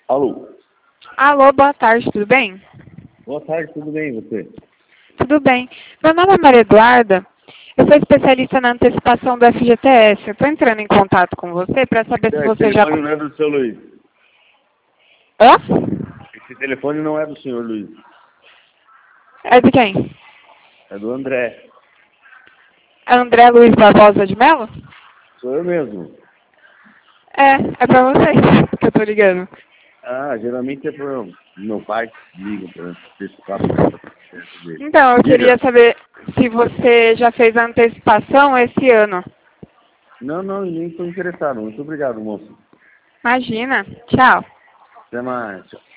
Alô? Alô, boa tarde, tudo bem? Boa tarde, tudo bem e você? Tudo bem. Meu nome é Maria Eduarda, eu sou especialista na antecipação do FGTS. Eu estou entrando em contato com você para saber se Esse você já... telefone não é do seu Luiz. Hã? Esse telefone não é do senhor Luiz. É de quem? É do André. É André Luiz Barbosa de Mello? Sou eu mesmo. É para vocês que eu estou ligando. Ah, geralmente é pro meu pai que liga para antecipar o processo dele. Então, eu Diga. queria saber se você já fez a antecipação esse ano. Não, nem estou interessado. Muito obrigado, moço. Imagina. Tchau. Até mais.